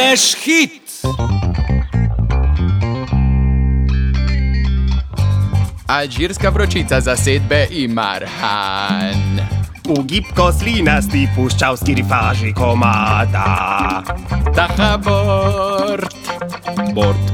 יש היט! Alžírska vročica zasedbe Imarhan. U gipkoslinasti puščavski rifaži komada. Taha bort. Bort.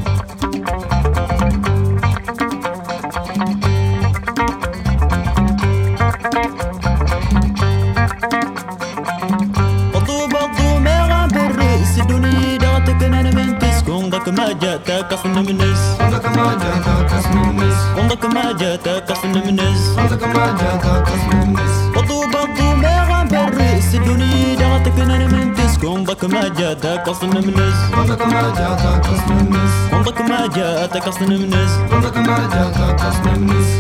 ما جاتك أصلا منس عندك ما جاتك أصلا منس عندك ما جاتك أصلا منس عندك ما جاتك أصلا منس بطو ما غنبرس الدنيا دعتك أنا من تسك عندك ما جاتك أصلا منس عندك ما جاتك أصلا منس عندك ما جاتك أصلا منس عندك ما جاتك أصلا منس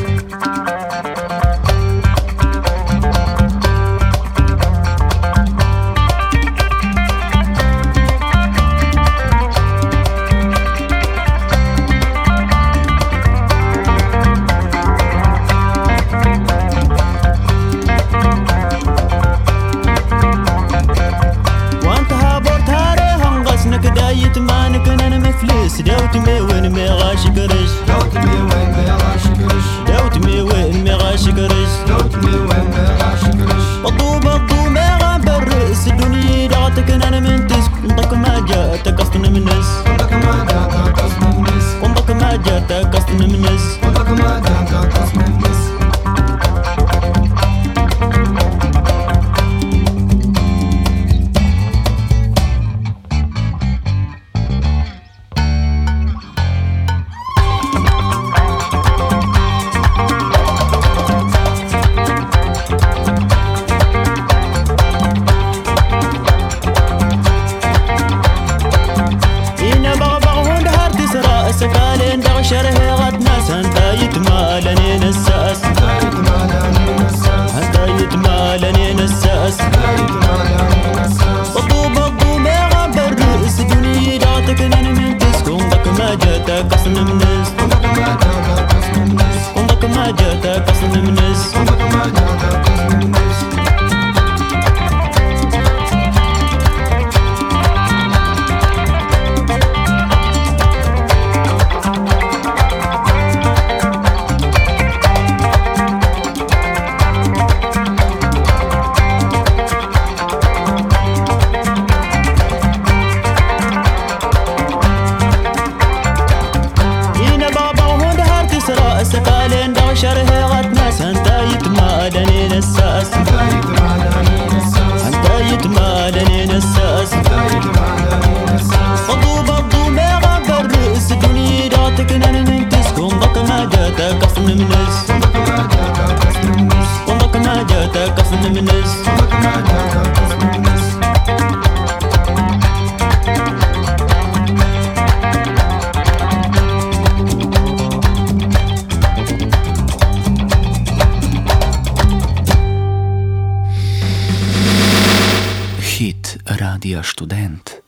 دوتمي وين ما غاشي قرش دوتمي وين ما غاشي قرش دوتمي وين ما غاشي قرش دوتمي وين ما غاشي قرش بطو ما غنبرس الدنيا دعتك انا من تسك عندك ما جاتك اصلا من ناس عندك ما جاتك اصلا من ناس عندك ما جاتك اصلا من ناس عندك ما جاتك اصلا من ناس سكالين دغ شره غد ناس انت يتمالني نساس انت يتمالني نساس بطو ما غنبرس الدنيا دعتك انا من تسكن عندك ما جاتك اصلا من ناس عندك ما جاتك اصلا من ناس عندك ما جاتك اصلا من ناس عندك ما جاتك اصلا من ناس سكالين دغ شره غد ناس انت يتمالني نساس انت يتمالني نساس بطو ما غنبرس الدنيا دعتك انا من تسكن عندك ما جاتك اصلا من ناس عندك ما جاتك اصلا من ناس عندك ما جاتك اصلا من ناس عندك ما جاتك اصلا من ناس Hit Radia Student.